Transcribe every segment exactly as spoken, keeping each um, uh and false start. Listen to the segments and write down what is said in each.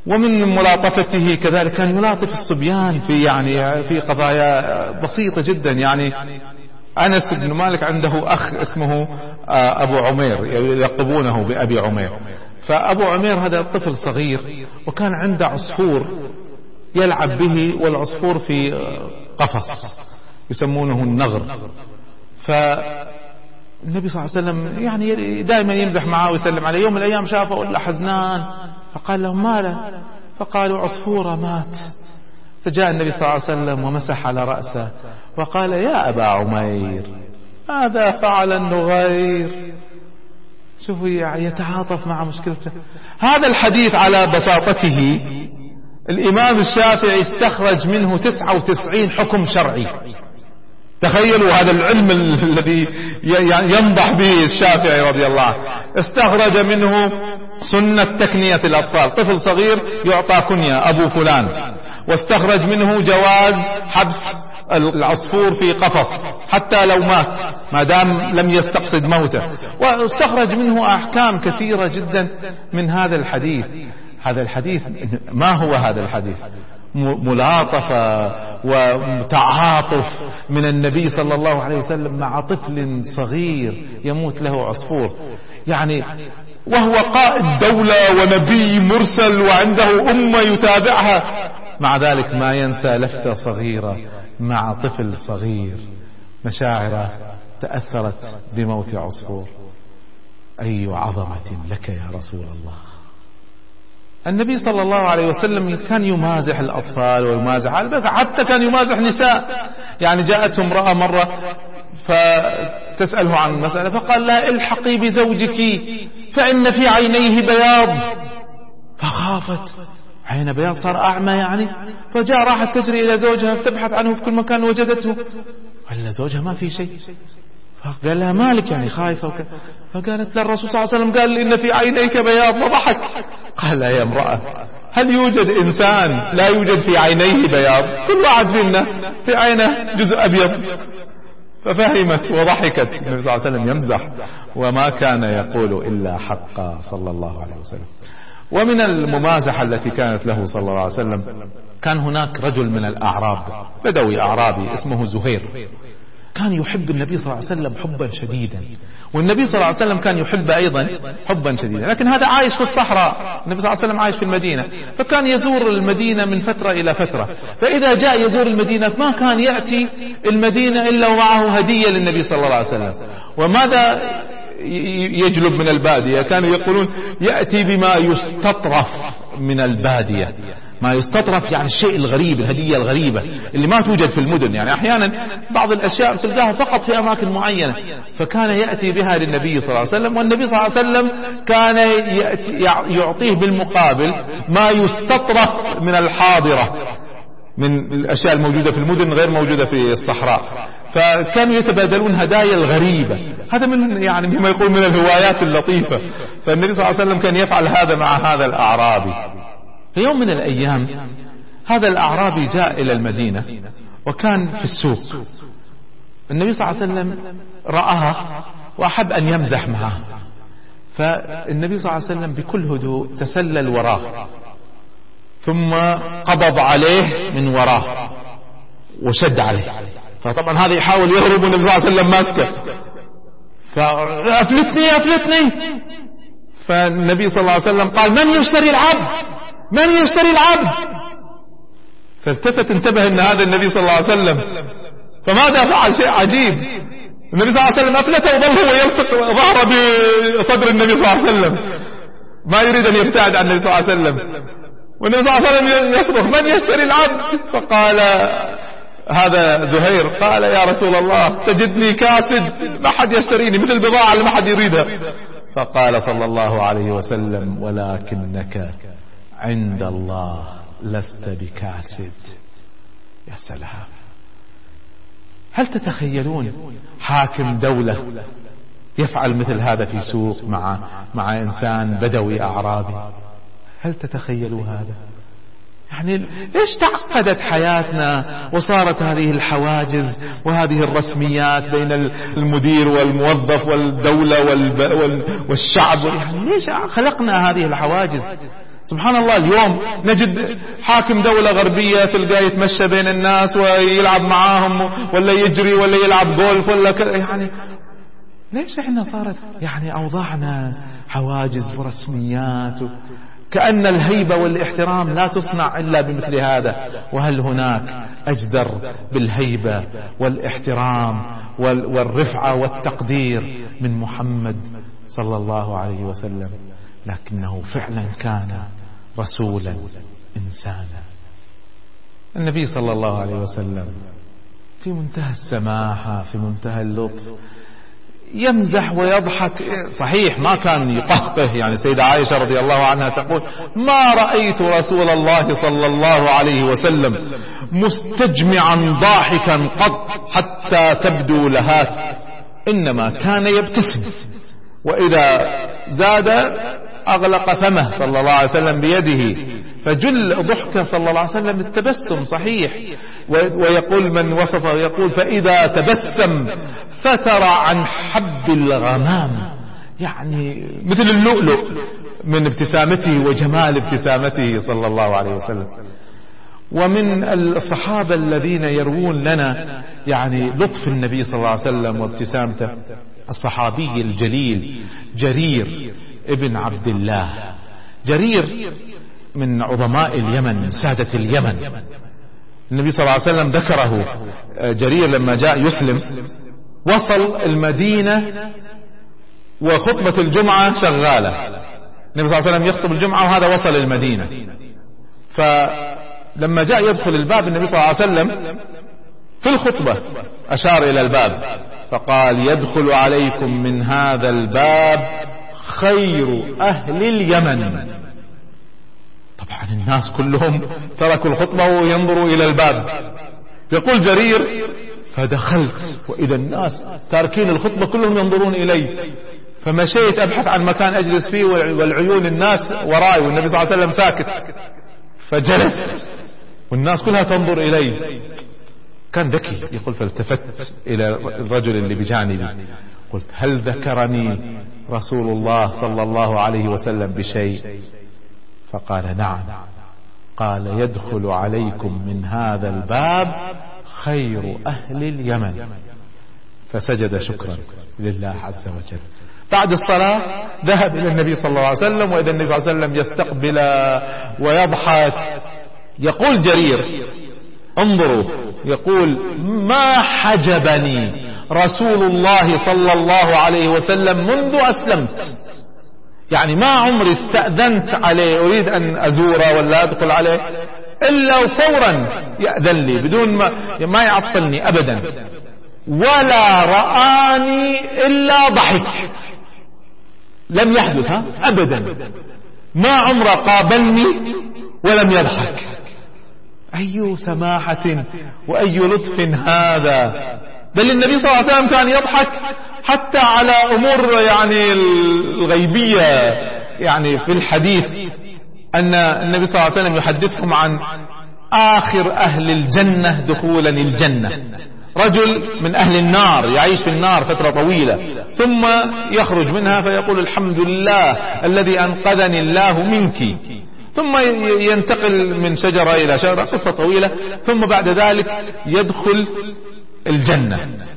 ومن ملاطفته كذلك كان يلاطف الصبيان في يعني في قضايا بسيطة جدا. يعني أنس بن مالك عنده أخ اسمه أبو عمير يلقبونه بأبي عمير. فأبو عمير هذا طفل صغير وكان عنده عصفور يلعب به، والعصفور في قفص يسمونه النغر. فالنبي صلى الله عليه وسلم يعني دائما يمزح معه ويسلم عليه. يوم من الأيام شافه ولا حزنان فقال لهم ما له؟ فقالوا عصفوره مات. فجاء النبي صلى الله عليه وسلم ومسح على رأسه وقال يا أبا عمير ماذا فعل النغير؟ شوفوا يتعاطف مع مشكلته. هذا الحديث على بساطته الإمام الشافعي استخرج منه تسعة وتسعين حكم شرعي. تخيلوا هذا العلم الذي ينضح به الشافعي رضي الله عنه. استخرج منه سنة تكنية الأطفال، طفل صغير يعطى كنية أبو فلان. واستخرج منه جواز حبس العصفور في قفص حتى لو مات ما دام لم يستقصد موته. واستخرج منه أحكام كثيرة جدا من هذا الحديث. هذا الحديث ما هو هذا الحديث؟ ملاطفة وتعاطف من النبي صلى الله عليه وسلم مع طفل صغير يموت له عصفور، يعني وهو قائد دولة ونبي مرسل وعنده أمة يتابعها، مع ذلك ما ينسى لفتة صغيرة مع طفل صغير مشاعره تأثرت بموت عصفور. أي عظمة لك يا رسول الله. النبي صلى الله عليه وسلم كان يمازح الأطفال ويمازح حتى كان يمازح نساء. يعني جاءته امرأة مرة فتسأله عن مسألة فقال لا الحقي بزوجك فإن في عينيه بياض. فخافت، عين بياض صار أعمى يعني. فجاء راحت تجري إلى زوجها تبحث عنه في كل مكان وجدته، قال زوجها ما في شيء. فقال لها مالك يعني خايفة وك... فقالت للرسول صلى الله عليه وسلم قال لي إن في عينيك بياض وضحك. قال لا يا امرأة هل يوجد إنسان لا يوجد في عينيه بياض؟ كل واحد فينا في عينه جزء أبيض. ففهمت وضحكت. النبي صلى الله عليه وسلم يمزح وما كان يقول إلا حقا صلى الله عليه وسلم. ومن الممازحة التي كانت له صلى الله عليه وسلم كان هناك رجل من الأعراب بدوي أعرابي اسمه زهير، كان يحب النبي صلى الله عليه وسلم حبا شديدا، والنبي صلى الله عليه وسلم كان يحب أيضا حبا شديدا. لكن هذا عايش في الصحراء، النبي صلى الله عليه وسلم عايش في المدينة، فكان يزور المدينة من فترة إلى فترة. فإذا جاء يزور المدينة ما كان يأتي المدينة إلا ومعه هدية للنبي صلى الله عليه وسلم. وماذا يجلب من البادية؟ كانوا يقولون يأتي بما يستطرف من البادية. ما يستطرف يعني الشيء الغريب، الهدية الغريبة اللي ما توجد في المدن. يعني أحيانا بعض الأشياء تلقاها فقط في أماكن معينة، فكان يأتي بها للنبي صلى الله عليه وسلم. والنبي صلى الله عليه وسلم كان يعطيه بالمقابل ما يستطرف من الحاضرة، من الأشياء الموجودة في المدن غير موجودة في الصحراء. فكانوا يتبادلون هدايا الغريبة. هذا من يعني مما يقول من الهوايات اللطيفة. فالنبي صلى الله عليه وسلم كان يفعل هذا مع هذا الأعرابي. في يوم من الأيام هذا الأعرابي جاء إلى المدينة وكان في السوق. النبي صلى الله عليه وسلم رآه وأحب أن يمزح معه، فالنبي صلى الله عليه وسلم بكل هدوء تسلل وراه ثم قبض عليه من وراه وشد عليه. فطبعا هذا يحاول يهرب والنبي صلى الله عليه وسلم ماسكه، فأفلتني أفلتني. فالنبي صلى الله عليه وسلم قال من يشتري العبد؟ من يشتري العبد؟ فالتفت انتبه ان هذا النبي صلى الله عليه وسلم، فماذا فعل؟ شيء عجيب. النبي صلى الله عليه وسلم أفلته وظل هو يلصق ظهره بصدر النبي صلى الله عليه وسلم، ما يريد ان يبتعد عن النبي صلى الله عليه وسلم. والنبي صلى الله عليه وسلم يصرخ من يشتري العبد؟ فقال هذا زهير قال يا رسول الله تجدني كاسد، ما حد يشتريني، مثل البضاعة اللي ما حد يريدها. فقال صلى الله عليه وسلم ولكنك عند الله لست بكاسد. يا سلام. هل تتخيلون حاكم دولة يفعل مثل هذا في سوق مع مع إنسان بدوي أعرابي؟ هل تتخيلوا هذا؟ يعني ليش تعقدت حياتنا وصارت هذه الحواجز وهذه الرسميات بين المدير والموظف والدولة والشعب؟ يعني ليش خلقنا هذه الحواجز؟ سبحان الله اليوم نجد حاكم دولة غربية تلقاه يتمشى بين الناس ويلعب معاهم ولا يجري ولا يلعب جولف ولا كذا. يعني ليش احنا صارت يعني اوضاعنا حواجز ورسميات، كأن الهيبة والاحترام لا تصنع إلا بمثل هذا. وهل هناك أجدر بالهيبة والاحترام والرفعة والتقدير من محمد صلى الله عليه وسلم؟ لكنه فعلا كان رسولا إنسانا. النبي صلى الله عليه وسلم في منتهى السماحة، في منتهى اللطف، يمزح ويضحك. صحيح ما كان يقهقه، يعني سيدة عائشة رضي الله عنها تقول: ما رأيت رسول الله صلى الله عليه وسلم مستجمعا ضاحكا قط حتى تبدو لهات، إنما كان يبتسم، وإذا زاد أغلق فمه صلى الله عليه وسلم بيده. فجل ضحكه صلى الله عليه وسلم التبسم. صحيح. ويقول من وصفه يقول: فإذا تبسم فتر عن حب الغمام، يعني مثل اللؤلؤ من ابتسامته وجمال ابتسامته صلى الله عليه وسلم. ومن الصحابة الذين يروون لنا يعني لطف النبي صلى الله عليه وسلم وابتسامته الصحابي الجليل جرير ابن عبد الله. جرير من عظماء اليمن، من سادة اليمن. النبي صلى الله عليه وسلم ذكره. جرير لما جاء يسلم وصل المدينة وخطبة الجمعة شغالة، النبي صلى الله عليه وسلم يخطب الجمعة وهذا وصل المدينة. فلما جاء يدخل الباب النبي صلى الله عليه وسلم في الخطبة أشار إلى الباب فقال: يدخل عليكم من هذا الباب خير أهل اليمن. طبعا الناس كلهم تركوا الخطبة وينظروا إلى الباب. يقول جرير: فدخلت وإذا الناس تاركين الخطبة كلهم ينظرون إلي، فمشيت أبحث عن مكان أجلس فيه والعيون الناس وراي والنبي صلى الله عليه وسلم ساكت، فجلست والناس كلها تنظر إلي. كان ذكي. يقول: فالتفت إلى الرجل اللي بجانبي قلت: هل ذكرني رسول الله صلى الله عليه وسلم بشيء؟ فقال: نعم. قال: يدخل عليكم من هذا الباب خير أهل اليمن. فسجد شكرا لله عز وجل. بعد الصلاة ذهب إلى النبي صلى الله عليه وسلم، وإذا النبي صلى الله عليه وسلم يستقبل ويضحك. يقول جرير: انظروا، يقول: ما حجبني رسول الله صلى الله عليه وسلم منذ أسلمت، يعني ما عمري استأذنت عليه أريد أن أزوره ولا أدخل عليه إلا فورا يأذن لي بدون ما, ما يعطلني أبدا، ولا رآني إلا ضحك. لم يحدث ها أبدا، ما عمره قابلني ولم يضحك. أي سماحة وأي لطف هذا. بل النبي صلى الله عليه وسلم كان يضحك حتى على أمور يعني الغيبية. يعني في الحديث أن النبي صلى الله عليه وسلم يحدثهم عن آخر أهل الجنة دخولا الجنة، رجل من أهل النار يعيش في النار فترة طويلة ثم يخرج منها فيقول: الحمد لله الذي أنقذني الله منك، ثم ينتقل من شجرة إلى شجرة، قصة طويلة، ثم بعد ذلك يدخل الجنة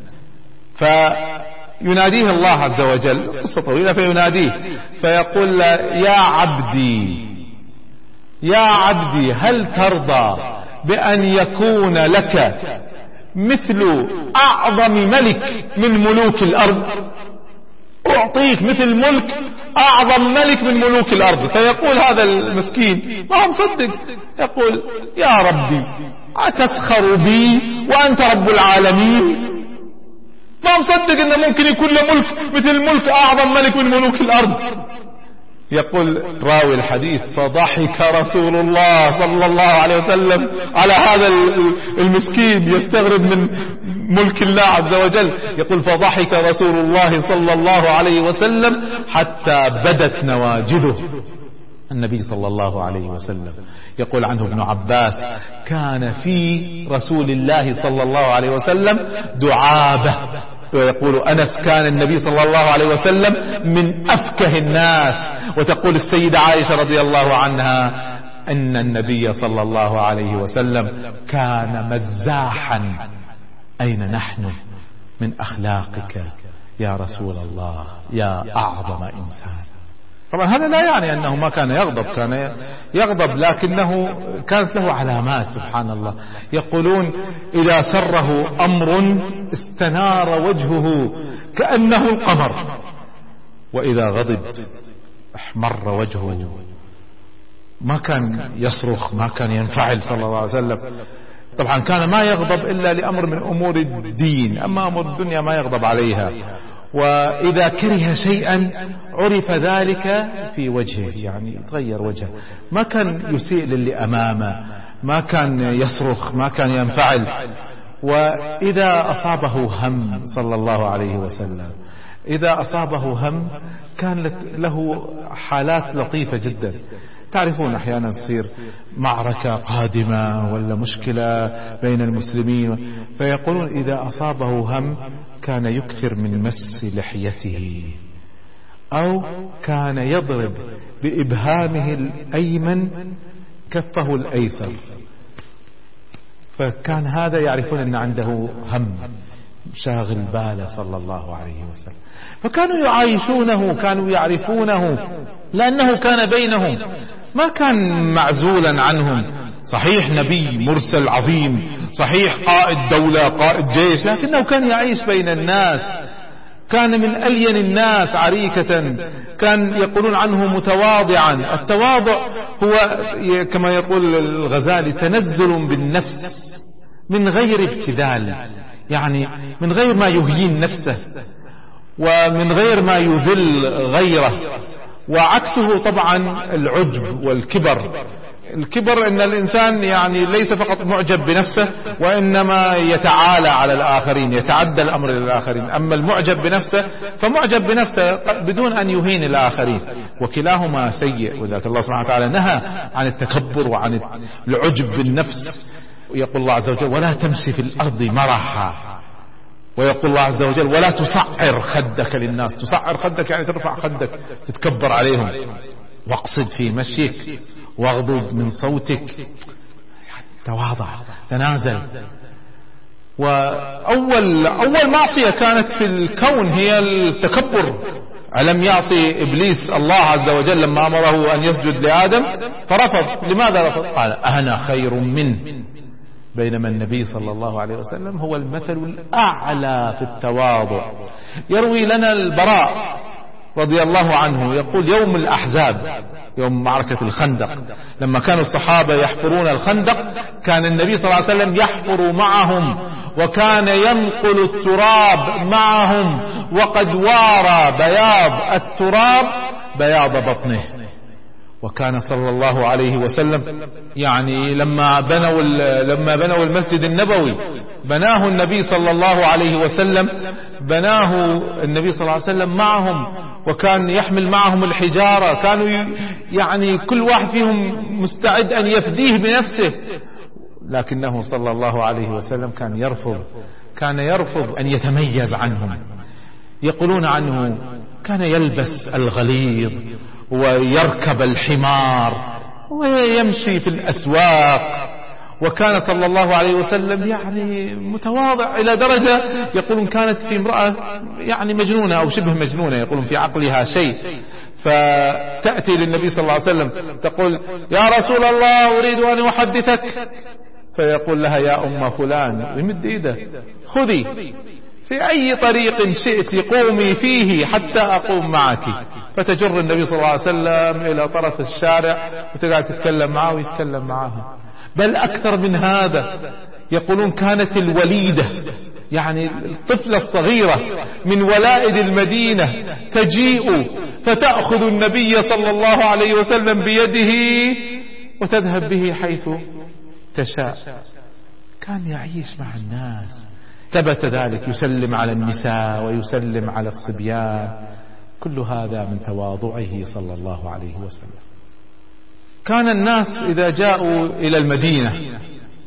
فيناديه الله عز وجل، قصة طويلة، فيناديه فيقول: يا عبدي يا عبدي هل ترضى بأن يكون لك مثل أعظم ملك من ملوك الأرض؟ أعطيك مثل ملك أعظم ملك من ملوك الأرض. فيقول هذا المسكين ما هو مصدق، يقول: يا ربي أتسخر بي وأنت رب العالمين؟ ما مصدق أنه ممكن يكون له ملك مثل ملك أعظم ملك من ملوك الأرض. يقول راوي الحديث: فضحك رسول الله صلى الله عليه وسلم على هذا المسكين يستغرب من ملك الله عز وجل. يقول: فضحك رسول الله صلى الله عليه وسلم حتى بدت نواجذه. النبي صلى الله عليه وسلم يقول عنه ابن عباس: كان في رسول الله صلى الله عليه وسلم دعابة ويقول أنس كان النبي صلى الله عليه وسلم من أفكه الناس. وتقول السيدة عائشة رضي الله عنها أن النبي صلى الله عليه وسلم كان مزاحا. أين نحن من أخلاقك يا رسول الله يا أعظم إنسان؟ طبعا هذا لا يعني أنه ما كان يغضب، كان يغضب، لكنه كانت له علامات سبحان الله. يقولون إذا سره أمر استنار وجهه كأنه القمر، وإذا غضب احمر وجهه. ما كان يصرخ، ما كان ينفعل صلى الله عليه وسلم. طبعا كان ما يغضب إلا لأمر من أمور الدين، أما أمور الدنيا ما يغضب عليها. وإذا كره شيئا عرف ذلك في وجهه، يعني يتغير وجهه. ما كان يسيء للي أمامه، ما كان يصرخ، ما كان ينفعل. وإذا أصابه هم صلى الله عليه وسلم، إذا أصابه هم كان له حالات لطيفة جدا. تعرفون أحيانا تصير معركة قادمة ولا مشكلة بين المسلمين، فيقولون إذا أصابه هم كان يكثر من مس لحيته، أو كان يضرب بإبهامه الأيمن كفه الأيسر، فكان هذا يعرفون أن عنده هم شاغل باله صلى الله عليه وسلم. فكانوا يعايشونه، كانوا يعرفونه، لأنه كان بينهم، ما كان معزولا عنهم. صحيح نبي مرسل عظيم، صحيح قائد دولة قائد جيش، لكنه كان يعيش بين الناس، كان من ألين الناس عريكة، كان يقولون عنه متواضعا. التواضع هو كما يقول الغزالي تنزل بالنفس من غير ابتذال، يعني من غير ما يهين نفسه ومن غير ما يذل غيره. وعكسه طبعا العجب والكبر. الكبر ان الانسان يعني ليس فقط معجب بنفسه، وانما يتعالى على الاخرين، يتعدى الامر للاخرين. اما المعجب بنفسه فمعجب بنفسه بدون ان يهين الاخرين، وكلاهما سيء. وذلك الله سبحانه وتعالى نهى عن التكبر وعن العجب بالنفس. ويقول الله عز وجل ولا تمشي في الارض مرحا، ويقول الله عز وجل ولا تصعر خدك للناس. تصعر خدك يعني ترفع خدك تتكبر عليهم. واقصد في مشيك واغضض من صوتك، تواضع، تنازل. وأول أول معصية كانت في الكون هي التكبر. ألم يعصي إبليس الله عز وجل لما أمره أن يسجد لآدم فرفض؟ لماذا رفض؟ قال أنا خير منه. بينما النبي صلى الله عليه وسلم هو المثل الأعلى في التواضع. يروي لنا البراء رضي الله عنه يقول يوم الأحزاب، يوم معركة الخندق، لما كانوا الصحابة يحفرون الخندق كان النبي صلى الله عليه وسلم يحفر معهم، وكان ينقل التراب معهم، وقد وارى بياض التراب بياض بطنه. وكان صلى الله عليه وسلم يعني لما بنوا لما بنوا المسجد النبوي بناه النبي صلى الله عليه وسلم بناه النبي صلى الله عليه وسلم معهم، وكان يحمل معهم الحجارة. كانوا يعني كل واحد فيهم مستعد أن يفديه بنفسه، لكنه صلى الله عليه وسلم كان يرفض كان يرفض أن يتميز عنهم. يقولون عنه كان يلبس الغليظ ويركب الحمار ويمشي في الأسواق، وكان صلى الله عليه وسلم يعني متواضع إلى درجة يقولون كانت في امرأة يعني مجنونة أو شبه مجنونة، يقولون في عقلها شيء، فتأتي للنبي صلى الله عليه وسلم تقول يا رسول الله أريد أن أحدثك، فيقول لها يا أم فلان، يمد إيده خذي في أي طريق شئت قومي فيه حتى أقوم معك. فتجر النبي صلى الله عليه وسلم إلى طرف الشارع وتقعد تتكلم معه ويتكلم معها. بل أكثر من هذا، يقولون كانت الوليدة يعني الطفلة الصغيرة من ولائد المدينة تجيء فتأخذ النبي صلى الله عليه وسلم بيده وتذهب به حيث تشاء. كان يعيش مع الناس، ثبت ذلك، يسلم على النساء ويسلم على الصبيان. كل هذا من تواضعه صلى الله عليه وسلم. كان الناس إذا جاءوا إلى المدينة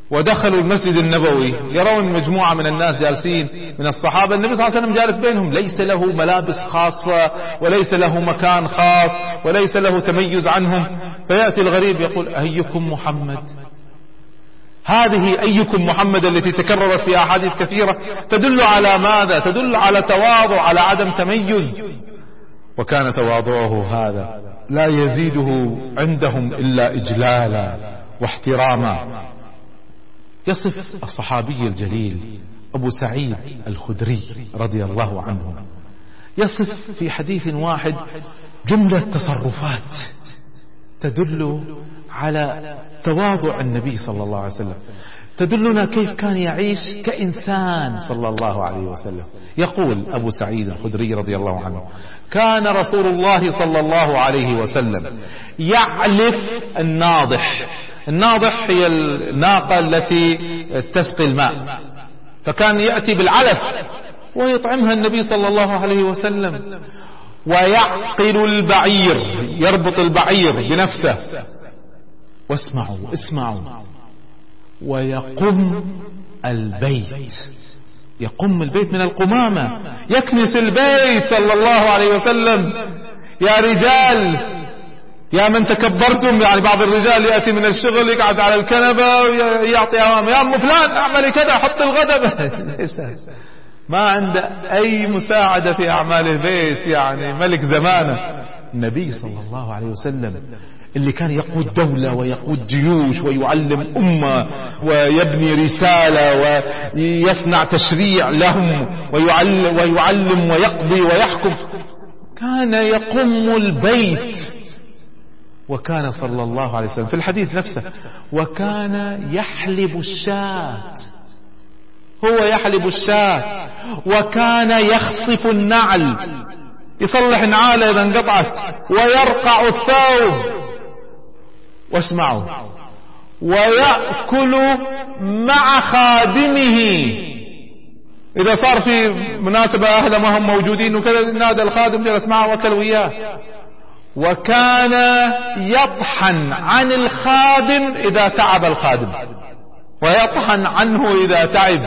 ودخلوا المسجد النبوي يرون مجموعة من الناس جالسين من الصحابة، النبي صلى الله عليه وسلم جالس بينهم، ليس له ملابس خاصة وليس له مكان خاص وليس له تميز عنهم. فيأتي الغريب يقول أيكم محمد؟ هذه أيكم محمد التي تكررت في أحاديث كثيرة تدل على ماذا؟ تدل على تواضع، على عدم تميز. وكان تواضعه هذا لا يزيده عندهم إلا إجلالا واحتراما. يصف الصحابي الجليل أبو سعيد الخدري رضي الله عنه، يصف في حديث واحد جملة تصرفات تدل على تواضع النبي صلى الله عليه وسلم، تدلنا كيف كان يعيش كإنسان صلى الله عليه وسلم. يقول أبو سعيد الخدري رضي الله عنه: كان رسول الله صلى الله عليه وسلم يعلف الناضح. الناضح هي الناقة التي تسقي الماء، فكان يأتي بالعلف ويطعمها النبي صلى الله عليه وسلم. ويعقل البعير، يربط البعير بنفسه. واسمعوا اسمعوا ويقم البيت، يقم البيت من القمامة، يكنس البيت صلى الله عليه وسلم. يا رجال، يا من تكبرتم، يعني بعض الرجال يأتي من الشغل يقعد على الكنبة ويعطي أوامر، يا أم فلان اعملي كذا، حط الغداء. ما عنده أي مساعدة في أعمال البيت، يعني ملك زمانه. النبي صلى الله عليه وسلم اللي كان يقود دولة ويقود جيوش ويعلم أمة ويبني رسالة ويصنع تشريع لهم ويعلم, ويعلم ويقضي ويحكم، كان يقم البيت. وكان صلى الله عليه وسلم في الحديث نفسه وكان يحلب الشاة، هو يحلب الشاة. وكان يخصف النعل، يصلح نعاله إذا انقطعت، ويرقع الثوب. واسمعوا، ويأكل مع خادمه. إذا صار في مناسبة أهله ما هم موجودين وكذا، نادى الخادم جلس معه وأكل وياه. وكان يطحن عن الخادم إذا تعب الخادم، ويطحن عنه إذا تعب.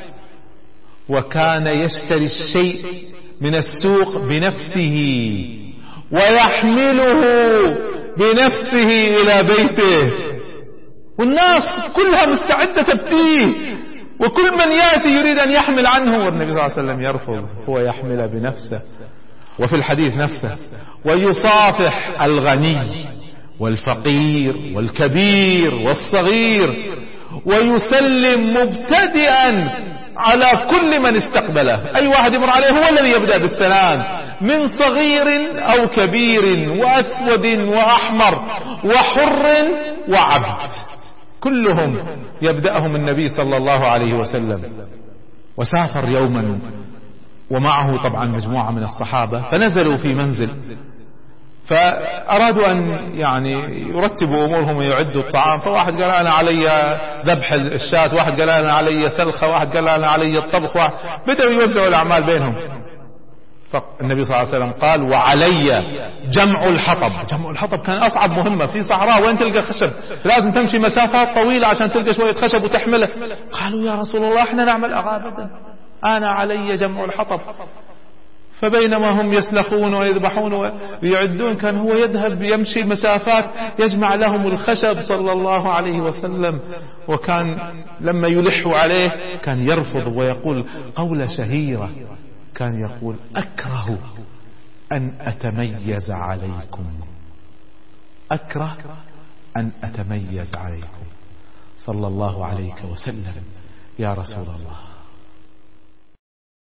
وكان يشتري الشيء من السوق بنفسه ويحمله بنفسه إلى بيته، والناس كلها مستعدة تفتيه، وكل من يأتي يريد أن يحمل عنه، والنبي صلى الله عليه وسلم يرفض، هو يحمل بنفسه. وفي الحديث نفسه: ويصافح الغني والفقير والكبير والصغير، ويسلم مبتدئا على كل من استقبله. أي واحد يمر عليه هو الذي يبدأ بالسلام، من صغير أو كبير، وأسود وأحمر وحر وعبد، كلهم يبدأهم النبي صلى الله عليه وسلم. وسافر يوما ومعه طبعا مجموعة من الصحابة، فنزلوا في منزل، فأرادوا أن يعني يرتبوا أمورهم ويعدوا الطعام. فواحد قال أنا علي ذبح الشاة، واحد قال أنا علي سلخة، واحد قال أنا علي الطبخ، واحد بدأوا يوزعوا الأعمال بينهم. فالنبي صلى الله عليه وسلم قال: وعلي جمع الحطب. جمع الحطب كان أصعب مهمة في صحراء، وين تلقى خشب، لازم تمشي مسافات طويلة عشان تلقى شوية خشب وتحمله. قالوا يا رسول الله احنا نعمل أغابة، أنا علي جمع الحطب. فبينما هم يسلخون ويذبحون ويعدون، كان هو يذهب يمشي مسافات يجمع لهم الخشب صلى الله عليه وسلم. وكان لما يلحوا عليه كان يرفض ويقول قولة شهيرة، كان يقول: أكره أن أتميز عليكم، أكره أن أتميز عليكم، صلى الله عليه وسلم. يا رسول الله،